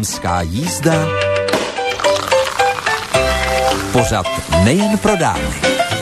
Dámská jízda. Pořad nejen pro dámy.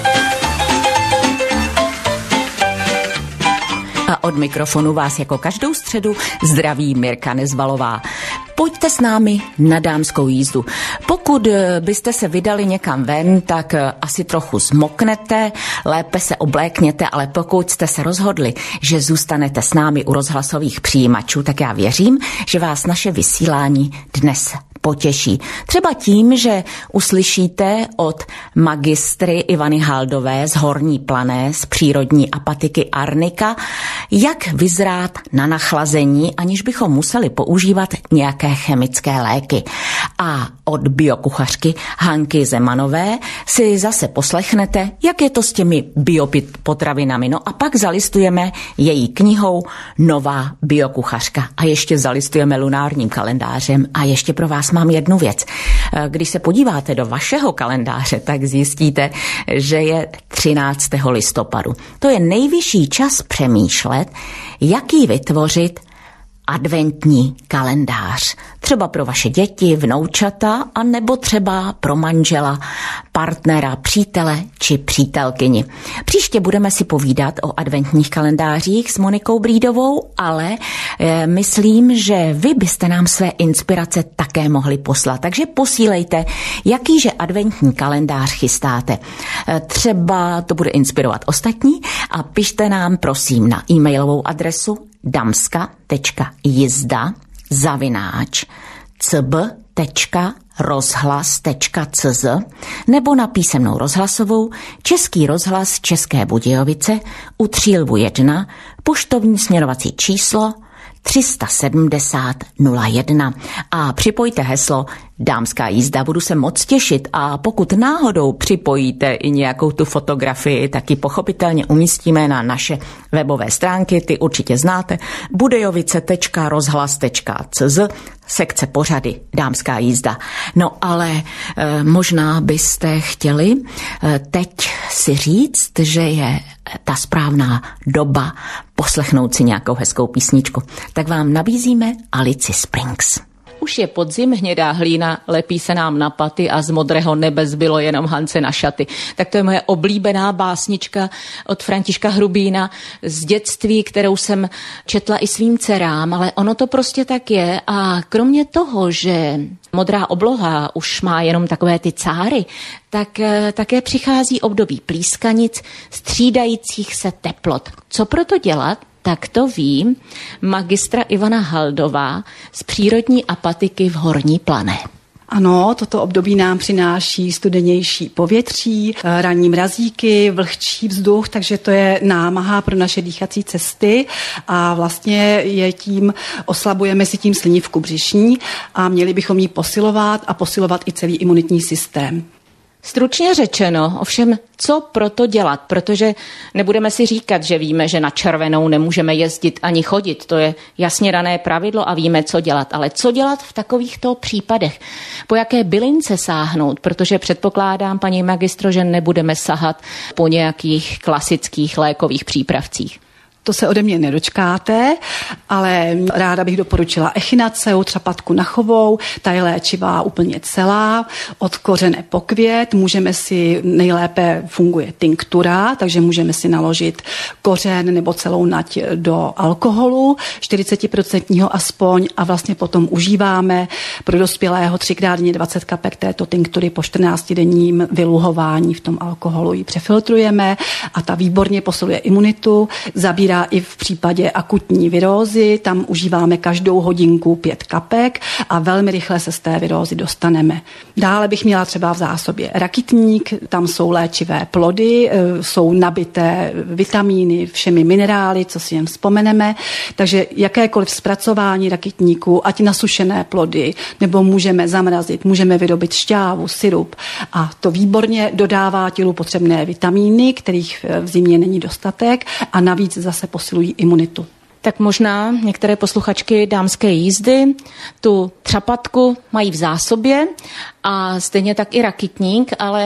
A od mikrofonu vás jako každou středu zdraví Mirka Nezvalová. Pojďte s námi na dámskou jízdu. Pokud byste se vydali někam ven, tak asi trochu zmoknete, lépe se oblékněte, ale pokud jste se rozhodli, že zůstanete s námi u rozhlasových přijímačů, tak já věřím, že vás naše vysílání dnes potěší. Třeba tím, že uslyšíte od magistry Ivany Haldové z Horní Plané, z přírodní apatiky Arnika, jak vyzrát na nachlazení, aniž bychom museli používat nějaké chemické léky. A od biokuchařky Hanky Zemanové si zase poslechnete, jak je to s těmi biopotravinami. No a pak zalistujeme její knihou Nová biokuchařka. A ještě zalistujeme lunárním kalendářem. A ještě pro vás mám jednu věc. Když se podíváte do vašeho kalendáře, tak zjistíte, že je 13. listopadu. To je nejvyšší čas přemýšlet, jaký vytvořit adventní kalendář. Třeba pro vaše děti, vnoučata, a nebo třeba pro manžela, partnera, přítele či přítelkyni. Příště budeme si povídat o adventních kalendářích s Monikou Brídovou, ale myslím, že vy byste nám své inspirace také mohli poslat. Takže posílejte, jakýže adventní kalendář chystáte. Třeba to bude inspirovat ostatní a pište nám prosím na e-mailovou adresu damska.jizda@cb.rozhlas.cz nebo na písemnou rozhlasovou Český rozhlas České Budějovice u Třílvu 1, poštovní směrovací číslo 370 01 a připojte heslo Dámská jízda, budu se moc těšit, a pokud náhodou připojíte i nějakou tu fotografii, tak ji pochopitelně umístíme na naše webové stránky, ty určitě znáte, budejovice.rozhlas.cz, sekce pořady Dámská jízda. No ale možná byste chtěli teď si říct, že je ta správná doba poslechnout si nějakou hezkou písničku. Tak vám nabízíme Alici Springs. Už je podzim, hnědá hlína lepí se nám na paty a z modrého nebe zbylo jenom Hance na šaty. Tak to je moje oblíbená básnička od Františka Hrubýna z dětství, kterou jsem četla i svým dcerám, ale ono to prostě tak je. A kromě toho, že modrá obloha už má jenom takové ty cáry, tak také přichází období plískanic, střídajících se teplot. Co proto dělat? Tak to ví magistra Ivana Haldová z přírodní apatiky v Horní Plané. Ano, toto období nám přináší studenější povětří, ranní mrazíky, vlhčí vzduch, takže to je námaha pro naše dýchací cesty a vlastně je tím, oslabujeme si tím slinivku břišní a měli bychom ji posilovat a posilovat i celý imunitní systém. Stručně řečeno, ovšem, co proto dělat? Protože nebudeme si říkat, že víme, že na červenou nemůžeme jezdit ani chodit. To je jasně dané pravidlo a víme, co dělat. Ale co dělat v takovýchto případech? Po jaké bylince sáhnout? Protože předpokládám, paní magistro, že nebudeme sahat po nějakých klasických lékových přípravcích. To se ode mě nedočkáte, ale ráda bych doporučila echinaceu, třapatku nachovou, ta je léčivá úplně celá, od kořene po květ, můžeme si, nejlépe funguje tinktura, takže můžeme si naložit kořen nebo celou nať do alkoholu, 40% aspoň, a vlastně potom užíváme pro dospělého 3x denně 20 kapek této tinktury po 14denním vyluhování v tom alkoholu ji přefiltrujeme a ta výborně posiluje imunitu, zabírá i v případě akutní virózy, tam užíváme každou hodinku 5 kapek a velmi rychle se z té virózy dostaneme. Dále bych měla třeba v zásobě rakitník, tam jsou léčivé plody, jsou nabité vitamíny, všemi minerály, co si jen vzpomeneme, takže jakékoliv zpracování rakitníku, ať nasušené plody, nebo můžeme zamrazit, můžeme vyrobit šťávu, sirup a to výborně dodává tělu potřebné vitamíny, kterých v zimě není dostatek a navíc zase posilují imunitu. Tak možná některé posluchačky Dámské jízdy tu třapatku mají v zásobě a stejně tak i rakitník, ale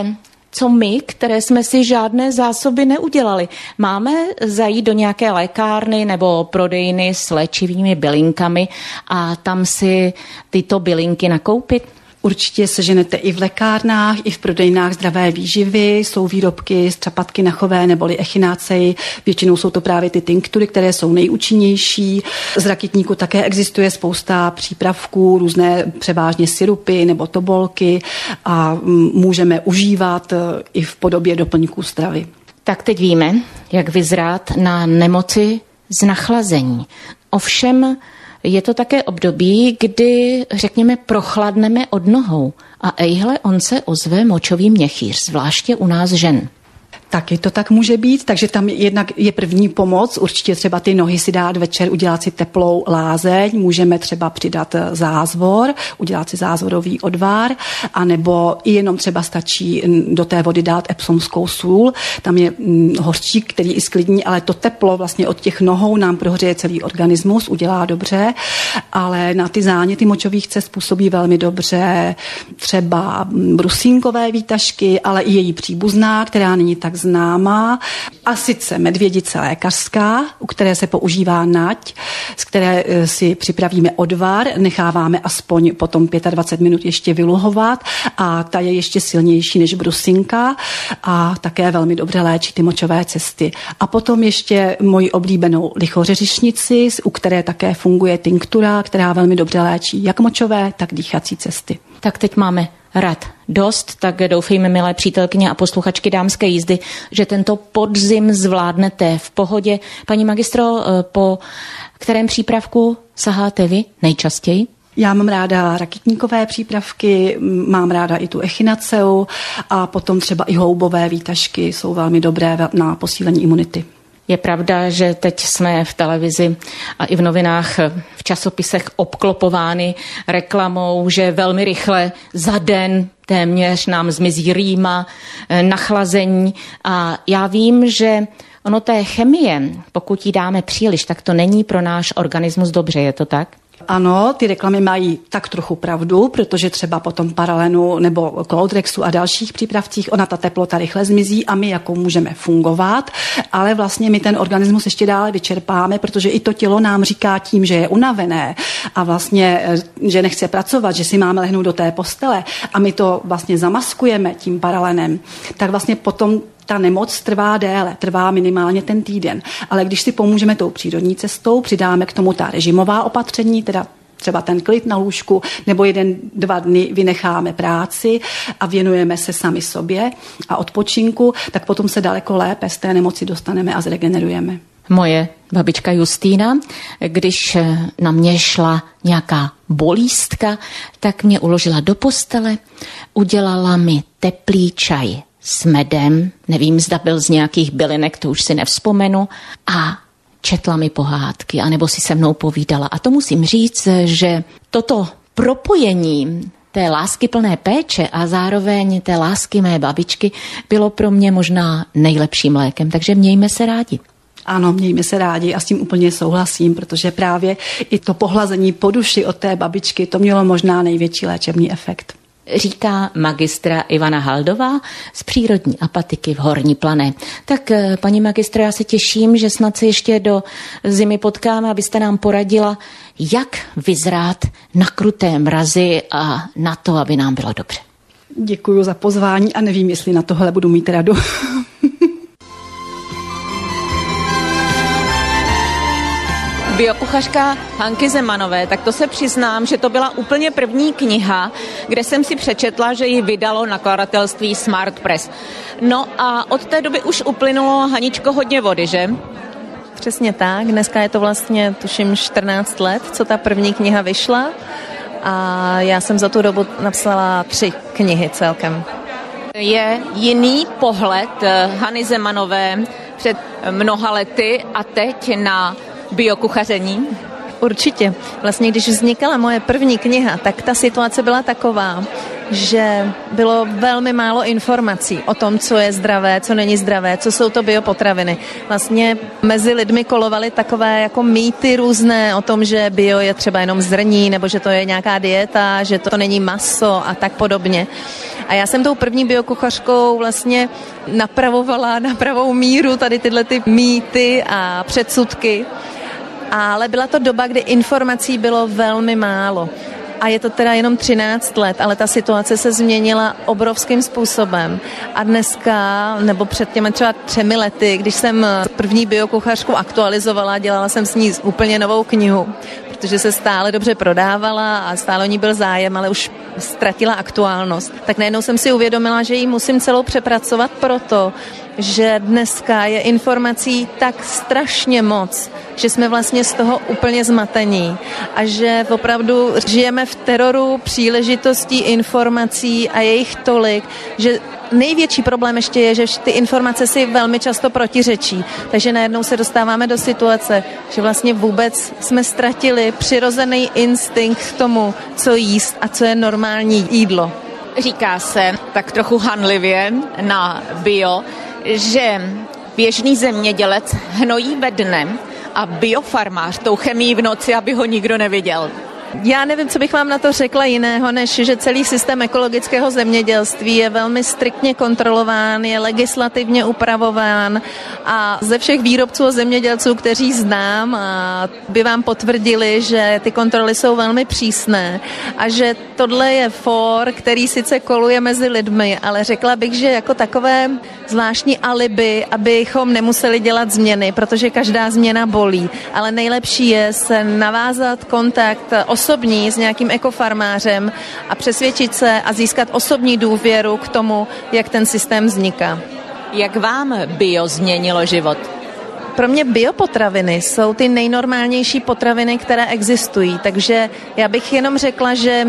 co my, které jsme si žádné zásoby neudělali. Máme zajít do nějaké lékárny nebo prodejny s léčivými bylinkami a tam si tyto bylinky nakoupit? Určitě seženete i v lékárnách, i v prodejnách zdravé výživy. Jsou výrobky z třapatky nachové neboli echinacei. Většinou jsou to právě ty tinktury, které jsou nejúčinnější. Z rakitníku také existuje spousta přípravků, různé převážně sirupy nebo tobolky a můžeme užívat i v podobě doplňků stravy. Tak teď víme, jak vyzrát na nemoci z nachlazení. Ovšem je to také období, kdy, řekněme, prochladneme od nohou a ejhle, on se ozve močový měchýř, zvláště u nás žen. Taky to tak může být, takže tam jednak je první pomoc, určitě třeba ty nohy si dát večer, udělat si teplou lázeň, můžeme třeba přidat zázvor, udělat si zázvorový odvar, anebo i jenom třeba stačí do té vody dát epsomskou sůl, tam je hořčík, který i sklidní, ale to teplo vlastně od těch nohou nám prohřeje celý organismus, udělá dobře, ale na ty záněty močových cest působí velmi dobře třeba brusínkové výtažky, ale i její příbuzná, která není tak známá, a sice medvědice lékařská, u které se používá nať, z které si připravíme odvar, necháváme aspoň potom 25 minut ještě vyluhovat a ta je ještě silnější než brusinka a také velmi dobře léčí ty močové cesty. A potom ještě moji oblíbenou lichořeřišnici, u které také funguje tinktura, která velmi dobře léčí jak močové, tak dýchací cesty. Tak teď máme rad dost, tak doufejme, milé přítelkyně a posluchačky Dámské jízdy, že tento podzim zvládnete v pohodě. Paní magistro, po kterém přípravku saháte vy nejčastěji? Já mám ráda rakitníkové přípravky, mám ráda i tu echinaceu a potom třeba i houbové výtažky jsou velmi dobré na posílení imunity. Je pravda, že teď jsme v televizi a i v novinách, v časopisech obklopovány reklamou, že velmi rychle za den téměř nám zmizí rýma, nachlazení. A já vím, že ono té chemie, pokud jí dáme příliš, tak to není pro náš organismus dobře, je to tak? Ano, ty reklamy mají tak trochu pravdu, protože třeba potom Paralenu nebo Coldrexu a dalších přípravcích ona ta teplota rychle zmizí a my jako můžeme fungovat, ale vlastně my ten organismus ještě dále vyčerpáme, protože i to tělo nám říká tím, že je unavené a vlastně, že nechce pracovat, že si máme lehnout do té postele a my to vlastně zamaskujeme tím Paralenem, tak vlastně potom ta nemoc trvá déle, trvá minimálně ten týden. Ale když si pomůžeme tou přírodní cestou, přidáme k tomu ta režimová opatření, teda třeba ten klid na lůžku, nebo 1-2 dny vynecháme práci a věnujeme se sami sobě a odpočinku, tak potom se daleko lépe z té nemoci dostaneme a zregenerujeme. Moje babička Justýna, když na mě šla nějaká bolístka, tak mě uložila do postele, udělala mi teplý čaj s medem, nevím, zda byl z nějakých bylinek, to už si nevzpomenu, a četla mi pohádky, anebo si se mnou povídala. A to musím říct, že toto propojení té láskyplné péče a zároveň té lásky mé babičky bylo pro mě možná nejlepším lékem, takže mějme se rádi. Ano, mějme se rádi a s tím úplně souhlasím, protože právě i to pohlazení po duši od té babičky, to mělo možná největší léčebný efekt. Říká magistra Ivana Haldová z přírodní apatiky v Horní Plané. Tak paní magistra, já se těším, že snad se ještě do zimy potkáme, abyste nám poradila, jak vyzrát na kruté mrazy a na to, aby nám bylo dobře. Děkuji za pozvání a nevím, jestli na tohle budu mít radu. Biokuchařka Hanky Zemanové, tak to se přiznám, že to byla úplně první kniha, kde jsem si přečetla, že ji vydalo nakladatelství Smart Press. No a od té doby už uplynulo, Haničko, hodně vody, že? Přesně tak, dneska je to vlastně, tuším, 14 let, co ta první kniha vyšla a já jsem za tu dobu napsala 3 knihy celkem. Je jiný pohled Hany Zemanové před mnoha lety a teď na biokuchaření? Určitě. Vlastně, když vznikala moje první kniha, tak ta situace byla taková, že bylo velmi málo informací o tom, co je zdravé, co není zdravé, co jsou to biopotraviny. Vlastně mezi lidmi kolovaly takové jako mýty různé o tom, že bio je třeba jenom zrní, nebo že to je nějaká dieta, že to není maso a tak podobně. A já jsem tou první biokuchařkou vlastně napravovala na pravou míru tady tyhle ty mýty a předsudky. Ale byla to doba, kdy informací bylo velmi málo. A je to teda jenom 13 let, ale ta situace se změnila obrovským způsobem. A dneska, nebo před těmi třeba 3 lety, když jsem první biokuchařku aktualizovala, dělala jsem s ní úplně novou knihu, protože se stále dobře prodávala a stále o ní byl zájem, ale už ztratila aktuálnost. Tak najednou jsem si uvědomila, že ji musím celou přepracovat proto, že dneska je informací tak strašně moc, že jsme vlastně z toho úplně zmatení a že opravdu žijeme v teroru příležitostí informací a je jich tolik, že největší problém ještě je, že ty informace si velmi často protiřečí. Takže najednou se dostáváme do situace, že vlastně vůbec jsme ztratili přirozený instinkt k tomu, co jíst a co je normální jídlo. Říká se tak trochu hanlivě na bio, že běžný zemědělec hnojí ve dne a biofarmář tou chemií v noci, aby ho nikdo neviděl. Já nevím, co bych vám na to řekla jiného, než že celý systém ekologického zemědělství je velmi striktně kontrolován, je legislativně upravován a ze všech výrobců a zemědělců, kteří znám, a by vám potvrdili, že ty kontroly jsou velmi přísné a že tohle je for, který sice koluje mezi lidmi, ale řekla bych, že jako takové zvláštní alibi, abychom nemuseli dělat změny, protože každá změna bolí, ale nejlepší je se navázat kontakt osobní s nějakým ekofarmářem a přesvědčit se a získat osobní důvěru k tomu, jak ten systém vzniká. Jak vám bio změnilo život? Pro mě biopotraviny jsou ty nejnormálnější potraviny, které existují, takže já bych jenom řekla, že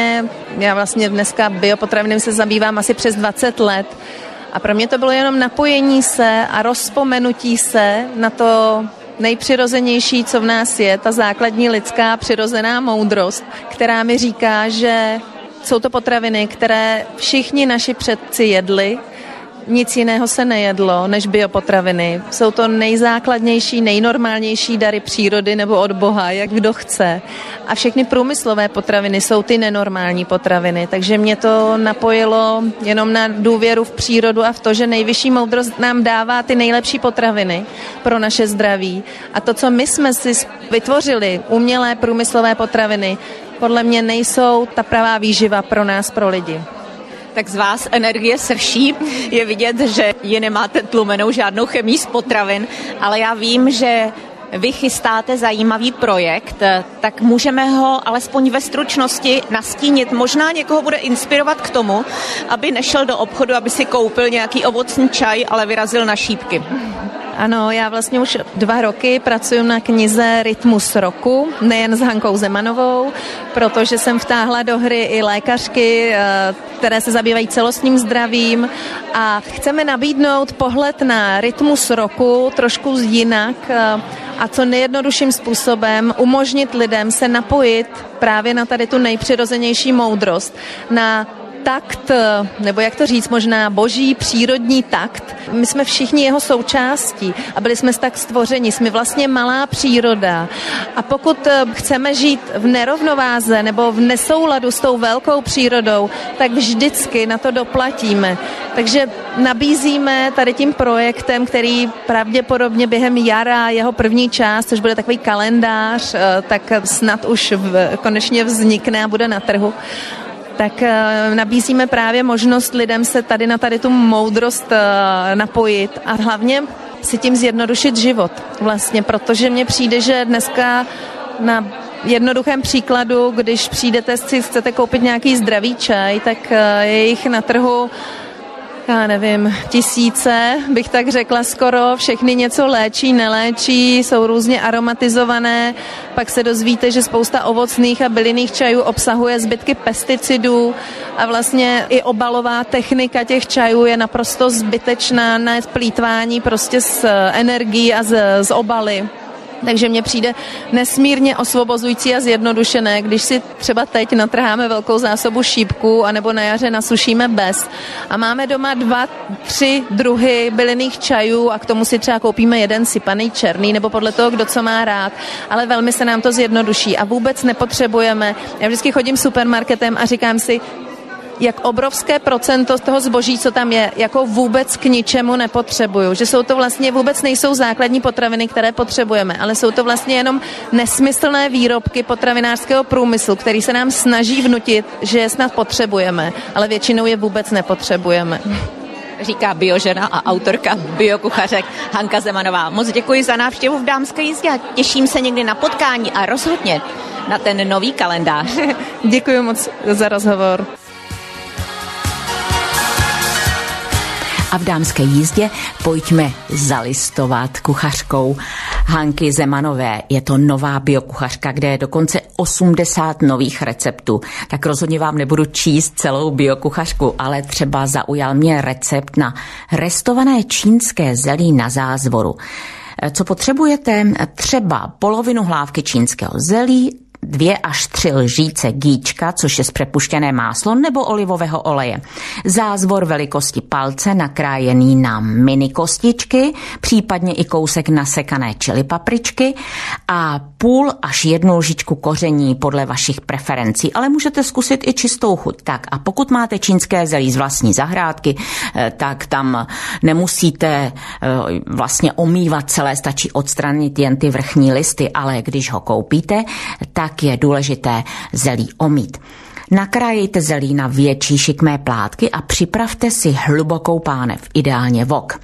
já vlastně dneska biopotraviny se zabývám asi přes 20 let a pro mě to bylo jenom napojení se a rozpomenutí se na to nejpřirozenější, co v nás je, ta základní lidská přirozená moudrost, která mi říká, že jsou to potraviny, které všichni naši předci jedli, nic jiného se nejedlo než biopotraviny. Jsou to nejzákladnější, nejnormálnější dary přírody nebo od Boha, jak kdo chce. A všechny průmyslové potraviny jsou ty nenormální potraviny. Takže mě to napojilo jenom na důvěru v přírodu a v to, že nejvyšší moudrost nám dává ty nejlepší potraviny pro naše zdraví. A to, co my jsme si vytvořili, umělé průmyslové potraviny, podle mě nejsou ta pravá výživa pro nás, pro lidi. Tak z vás energie srší, je vidět, že ji nemáte tlumenou žádnou chemii z potravin, ale já vím, že vy chystáte zajímavý projekt, tak můžeme ho alespoň ve stručnosti nastínit. Možná někoho bude inspirovat k tomu, aby nešel do obchodu, aby si koupil nějaký ovocný čaj, ale vyrazil na šípky. Ano, já vlastně už 2 roky pracuji na knize Rytmus roku, nejen s Hankou Zemanovou, protože jsem vtáhla do hry i lékařky, které se zabývají celostním zdravím a chceme nabídnout pohled na rytmus roku trošku jinak a co nejjednodušším způsobem umožnit lidem se napojit právě na tady tu nejpřirozenější moudrost, na takt, nebo jak to říct, možná boží přírodní takt. My jsme všichni jeho součástí a byli jsme tak stvořeni. Jsme vlastně malá příroda a pokud chceme žít v nerovnováze nebo v nesouladu s tou velkou přírodou, tak vždycky na to doplatíme. Takže nabízíme tady tím projektem, který pravděpodobně během jara, jeho první část, což bude takový kalendář, tak snad už konečně vznikne a bude na trhu, tak nabízíme právě možnost lidem se tady na tu moudrost napojit a hlavně si tím zjednodušit život vlastně, protože mně přijde, že dneska na jednoduchém příkladu, když přijdete, si chcete koupit nějaký zdravý čaj, tak je jich na trhu, já nevím, tisíce, bych tak řekla skoro, všechny něco léčí, neléčí, jsou různě aromatizované, pak se dozvíte, že spousta ovocných a bylinných čajů obsahuje zbytky pesticidů a vlastně i obalová technika těch čajů je naprosto zbytečná na plýtvání prostě s energií a z obaly. Takže mně přijde nesmírně osvobozující a zjednodušené, když si třeba teď natrháme velkou zásobu šípků anebo na jaře nasušíme bez a máme doma 2-3 druhy bylinných čajů a k tomu si třeba koupíme jeden sypaný černý nebo podle toho, kdo co má rád, ale velmi se nám to zjednoduší a vůbec nepotřebujeme. Já vždycky chodím supermarketem a říkám si, jak obrovské procento z toho zboží, co tam je, jako vůbec k ničemu nepotřebuju. Že jsou to vlastně vůbec nejsou základní potraviny, které potřebujeme, ale jsou to vlastně jenom nesmyslné výrobky potravinářského průmyslu, který se nám snaží vnutit, že je snad potřebujeme, ale většinou je vůbec nepotřebujeme. Říká biožena a autorka biokuchařek Hanka Zemanová. Moc děkuji za návštěvu v Dámské jízdě a těším se někdy na potkání a rozhodně na ten nový kalendář. Děkuji moc za rozhovor. A v Dámské jízdě pojďme zalistovat kuchařkou Hanky Zemanové. Je to nová biokuchařka, kde je dokonce 80 nových receptů. Tak rozhodně vám nebudu číst celou biokuchařku, ale třeba zaujal mě recept na restované čínské zelí na zázvoru. Co potřebujete? Třeba polovinu hlávky čínského zelí, 2 až 3 lžíce gíčka, což je zprepuštěné máslo nebo olivového oleje. Zázvor velikosti palce nakrájený na mini kostičky, případně i kousek nasekané chili papričky a 0,5 až 1 lžičku koření podle vašich preferencí, ale můžete zkusit i čistou chuť. Tak a pokud máte čínské zelí z vlastní zahrádky, tak tam nemusíte vlastně omývat celé, stačí odstranit jen ty vrchní listy, ale když ho koupíte, tak je důležité zelí omýt. Nakrájejte zelí na větší šikmé plátky a připravte si hlubokou pánev, ideálně wok.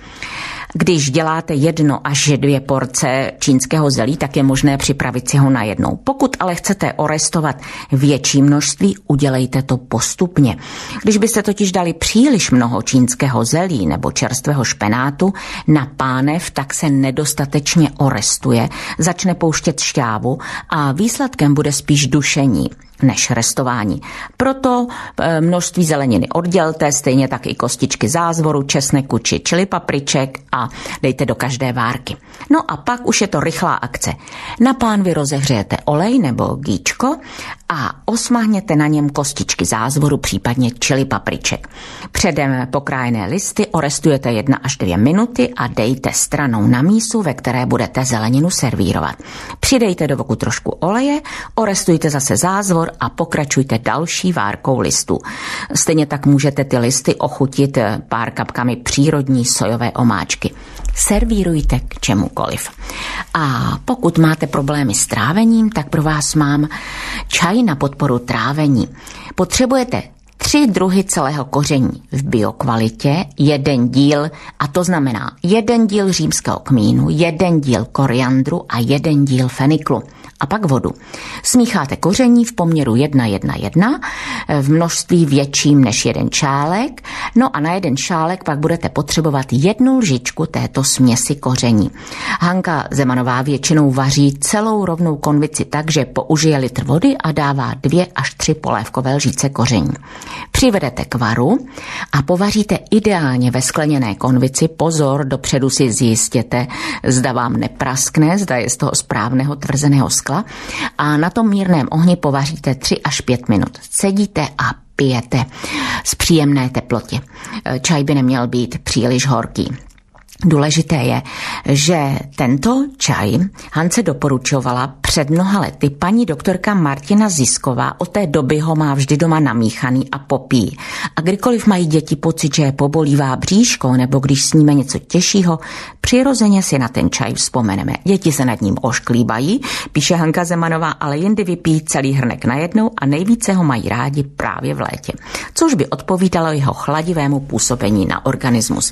Když děláte 1 až 2 porce čínského zelí, tak je možné připravit si ho na jednou. Pokud ale chcete orestovat větší množství, udělejte to postupně. Když byste totiž dali příliš mnoho čínského zelí nebo čerstvého špenátu na pánev, tak se nedostatečně orestuje, začne pouštět šťávu a výsledkem bude spíš dušení než restování. Proto množství zeleniny oddělte, stejně tak i kostičky zázvoru, česneku či chili papriček a dejte do každé várky. No a pak už je to rychlá akce. Na pánvi rozehřejete olej nebo gíčko a osmahněte na něm kostičky zázvoru, případně chili papriček. Předem pokrájené listy orestujete 1 až 2 minuty a dejte stranou na mísu, ve které budete zeleninu servírovat. Přidejte do voku trošku oleje, orestujte zase zázvor a pokračujte další várkou listů. Stejně tak můžete ty listy ochutit pár kapkami přírodní sojové omáčky. Servírujte k čemukoliv. A pokud máte problémy s trávením, tak pro vás mám čaj na podporu trávení. Potřebujete 3 druhy celého koření v biokvalitě, 1 díl, a to znamená 1 díl římského kmínu, 1 díl koriandru a 1 díl feniklu. A pak vodu. Smícháte koření v poměru 1:1:1 v množství větším než 1 šálek. No a na 1 šálek pak budete potřebovat 1 lžičku této směsi koření. Hanka Zemanová většinou vaří celou rovnou konvici tak, že použije litr vody a dává 2 až 3 polévkové lžíce koření. Přivedete k varu a povaříte ideálně ve skleněné konvici. Pozor, dopředu si zjistěte, zda vám nepraskne, zda je z toho správného tvrzeného skla, a na tom mírném ohni povaříte 3 až 5 minut. Cedíte a pijete z příjemné teplotě. Čaj by neměl být příliš horký. Důležité je, že tento čaj Hance doporučovala před mnoha lety paní doktorka Martina Zisková. Od té doby ho má vždy doma namíchaný a popíjí. A kdykoliv mají děti pocit, že je pobolívá bříško nebo když sníme něco těžšího, přirozeně si na ten čaj vzpomeneme. Děti se nad ním ošklíbají, píše Hanka Zemanová, ale jindy vypijí celý hrnek najednou a nejvíce ho mají rádi právě v létě, což by odpovídalo jeho chladivému působení na organismus.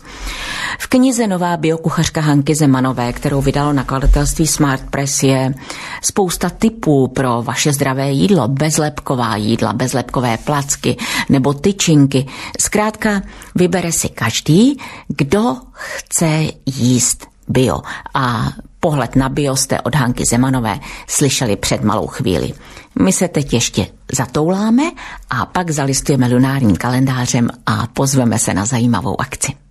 V knize Nová biokuchařka Hanky Zemanové, kterou vydalo nakladatelství Smart Press, je spousta tipů pro vaše zdravé jídlo, bezlepková jídla, bezlepkové placky nebo tyčinky. Zkrátka vybere si každý, kdo chce jíst bio. A pohled na bio jste od Hanky Zemanové slyšeli před malou chvíli. My se teď ještě zatouláme a pak zalistujeme lunárním kalendářem a pozveme se na zajímavou akci.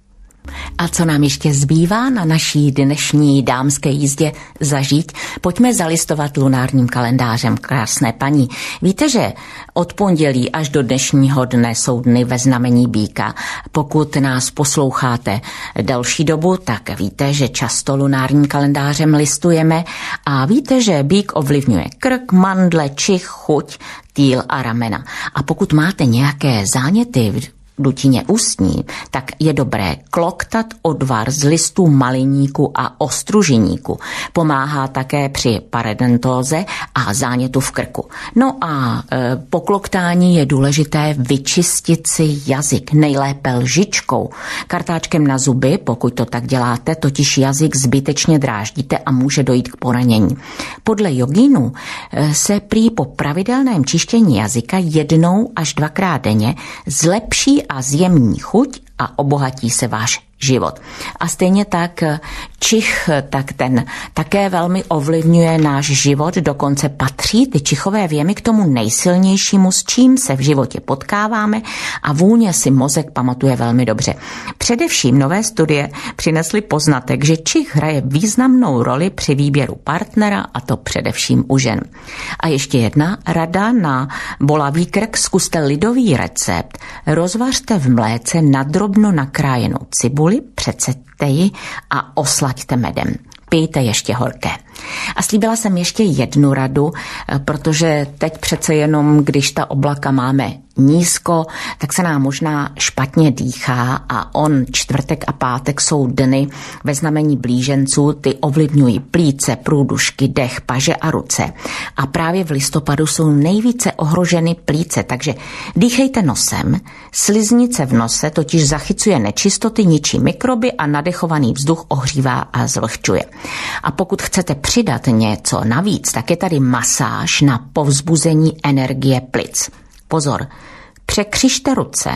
A co nám ještě zbývá na naší dnešní dámské jízdě zažít? Pojďme zalistovat lunárním kalendářem, krásné paní. Víte, že od pondělí až do dnešního dne jsou dny ve znamení býka. Pokud nás posloucháte další dobu, tak víte, že často lunárním kalendářem listujeme a víte, že býk ovlivňuje krk, mandle, čich, chuť, týl a ramena. A pokud máte nějaké záněty v dutině ústní, tak je dobré kloktat odvar z listů maliníku a ostružiníku. Pomáhá také při parodontóze a zánětu v krku. No a po kloktání je důležité vyčistit si jazyk, nejlépe lžičkou. Kartáčkem na zuby, pokud to tak děláte, totiž jazyk zbytečně dráždíte a může dojít k poranění. Podle jogínů se prý po pravidelném čištění jazyka 1 až 2krát denně zlepší a zjemní chuť a obohatí se váš život. A stejně tak čich, tak ten také velmi ovlivňuje náš život, dokonce patří ty čichové věmy k tomu nejsilnějšímu, s čím se v životě potkáváme a vůně si mozek pamatuje velmi dobře. Především nové studie přinesly poznatek, že čich hraje významnou roli při výběru partnera, a to především u žen. A ještě jedna rada na bolavý krk, zkuste lidový recept. Rozvařte v mléce nadrobno nakrájenou cibuli, přeceďte ji a oslaďte medem. Pijte ještě horké. A slíbila jsem ještě jednu radu, protože teď přece jenom, když ta oblaka máme nízko, tak se nám možná špatně dýchá a čtvrtek a pátek jsou dny ve znamení blíženců, ty ovlivňují plíce, průdušky, dech, paže a ruce. A právě v listopadu jsou nejvíce ohroženy plíce, takže dýchejte nosem, sliznice v nose totiž zachycuje nečistoty, ničí mikroby a nadechovaný vzduch ohřívá a zvlhčuje. A pokud chcete přidat něco navíc, tak je tady masáž na povzbuzení energie plic. Pozor, překřižte ruce,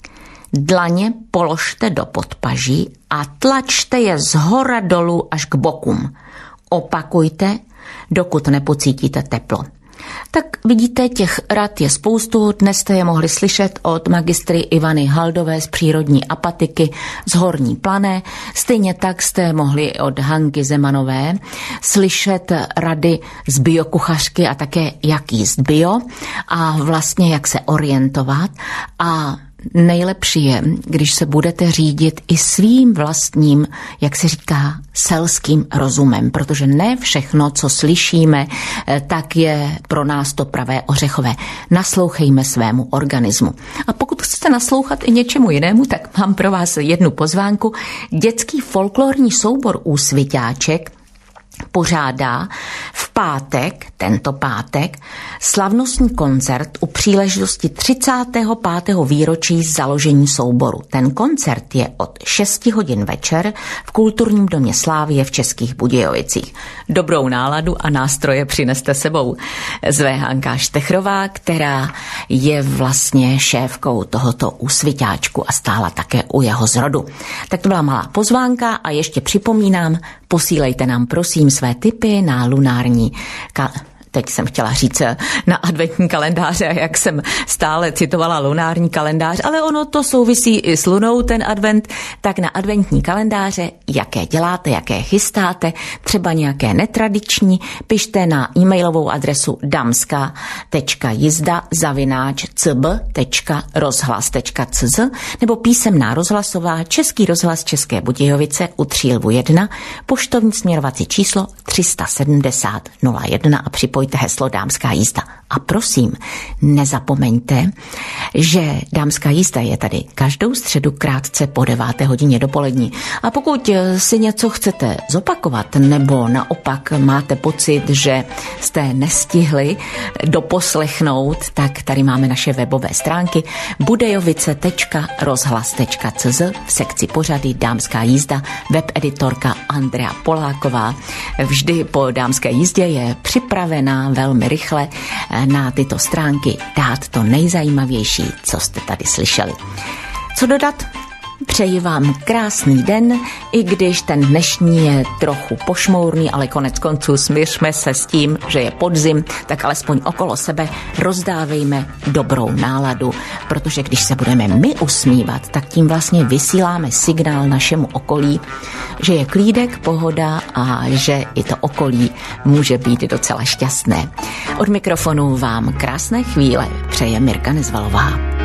dlaně položte do podpaží a tlačte je zhora dolů až k bokům. Opakujte, dokud nepocítíte teplo. Tak vidíte, těch rad je spoustu, dnes jste je mohli slyšet od magistry Ivany Haldové z přírodní apatiky z Horní Plané, stejně tak jste mohli od Hanky Zemanové slyšet rady z biokuchařky a také jak jíst bio a vlastně jak se orientovat a nejlepší je, když se budete řídit i svým vlastním, jak se říká, selským rozumem, protože ne všechno, co slyšíme, tak je pro nás to pravé ořechové. Naslouchejme svému organismu. A pokud chcete naslouchat i něčemu jinému, tak mám pro vás jednu pozvánku. Dětský folklorní soubor Úsviťáček pořádá v pátek, tento pátek, slavnostní koncert u příležitosti 35. výročí založení souboru. Ten koncert je od 6 hodin večer v Kulturním domě Slávie v Českých Budějovicích. Dobrou náladu a nástroje přineste sebou. Zve Hanka Štechrová, která je vlastně šéfkou tohoto Úsviťáčku a stála také u jeho zrodu. Tak to byla malá pozvánka a ještě připomínám, posílejte nám prosím své tipy na lunární teď jsem chtěla říct na adventní kalendáře, jak jsem stále citovala lunární kalendář, ale ono to souvisí i s lunou, ten advent, tak na adventní kalendáře, jaké děláte, jaké chystáte, třeba nějaké netradiční, pište na e-mailovou adresu damska.jizda@cb.rozhlas.cz nebo písemná rozhlasová Český rozhlas České Budějovice u Třílvu 1, poštovní směrovací číslo 370 01 a připojte heslo Dámská jízda. A prosím, nezapomeňte, že Dámská jízda je tady každou středu krátce po 9. hodině dopolední. A pokud si něco chcete zopakovat, nebo naopak máte pocit, že jste nestihli doposlechnout, tak tady máme naše webové stránky budejovice.rozhlas.cz v sekci pořady Dámská jízda, webeditorka Andrea Poláková. Vždy po Dámské jízdě je připravená velmi rychle na tyto stránky dát to nejzajímavější, co jste tady slyšeli. Co dodat? Přeji vám krásný den, i když ten dnešní je trochu pošmourný, ale konec konců smiřme se s tím, že je podzim, tak alespoň okolo sebe rozdávejme dobrou náladu, protože když se budeme my usmívat, tak tím vlastně vysíláme signál našemu okolí, že je klídek, pohoda a že i to okolí může být docela šťastné. Od mikrofonu vám krásné chvíle přeje Mirka Nezvalová.